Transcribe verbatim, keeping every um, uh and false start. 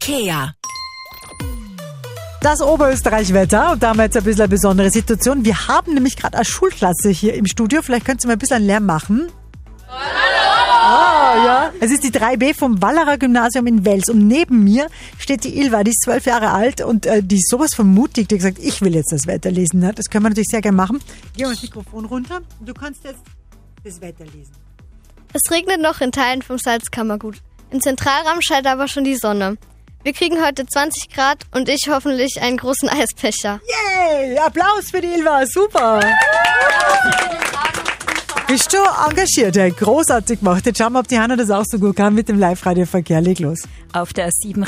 Ikea. Das Oberösterreich-Wetter, und da haben wir jetzt ein bisschen eine besondere Situation. Wir haben nämlich gerade eine Schulklasse hier im Studio. Vielleicht könnt ihr mal ein bisschen Lärm machen. Ah, ja. Es ist die drei B vom Wallerer Gymnasium in Wels. Und neben mir steht die Ilva, die ist zwölf Jahre alt und äh, die ist sowas von mutig. Die hat gesagt, ich will jetzt das Wetter lesen. Ne? Das können wir natürlich sehr gerne machen. Geh mal das Mikrofon runter. Du kannst jetzt das Wetter lesen. Es regnet noch in Teilen vom Salzkammergut. Im Zentralraum scheint aber schon die Sonne. Wir kriegen heute zwanzig Grad und ich hoffentlich einen großen Eisbecher. Yay! Applaus für die Ilva, super! Bist du engagiert, hey? Großartig gemacht. Jetzt schauen wir, ob die Hanna das auch so gut kann mit dem Live-Radio-Verkehr. Leg los. Auf der sieben